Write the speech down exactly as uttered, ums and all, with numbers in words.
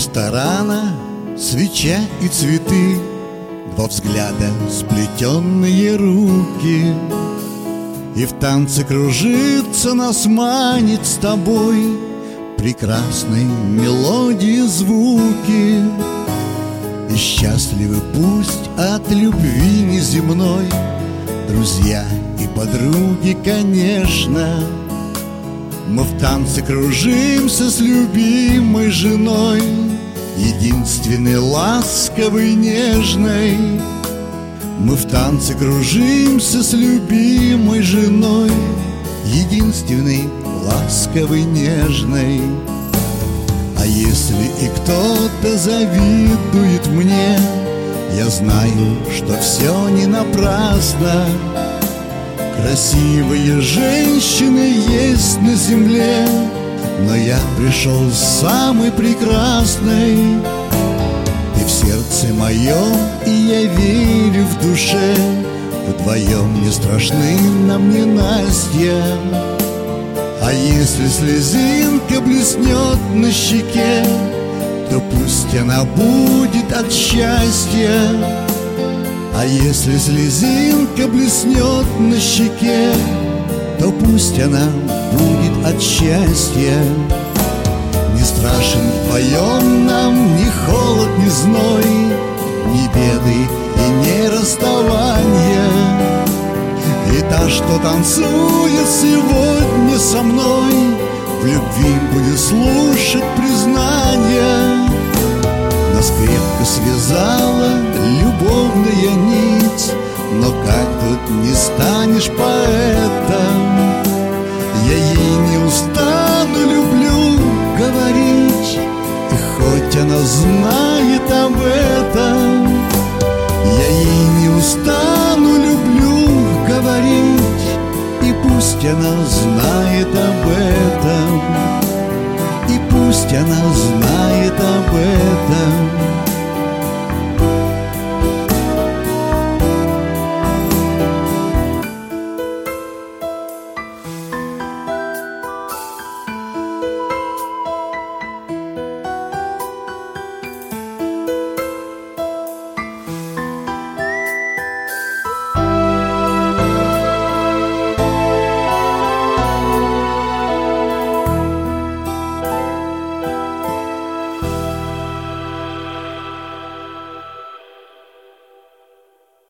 ресторана свеча и цветы, два взгляда, сплетенные руки, и в танце кружится, нас манит с тобой прекрасной мелодии звуки. И счастливы пусть от любви неземной друзья и подруги, конечно. Мы в танце кружимся с любимой женой, единственной, ласковой, нежной. Мы в танце кружимся с любимой женой, единственной, ласковой, нежной. А если и кто-то завидует мне, я знаю, что все не напрасно. Красивые женщины есть на земле, но я пришел с самой прекрасной. Ты в сердце моем, и я верю в душе, вдвоем не страшны нам ненастья. А если слезинка блеснет на щеке, то пусть она будет от счастья. А если слезинка блеснет на щеке, то пусть она будет от счастья. Не страшен вдвоем нам ни холод, ни зной, ни беды и не расставания. И та, что танцует сегодня со мной, в любви будет слушать признания. Нас крепко связала любовная нить, но как тут не станешь поэтом? Я ей не устану, люблю говорить, и хоть она знает об этом, я ей не устану, люблю говорить, и пусть она знает об этом, и пусть она знает об этом.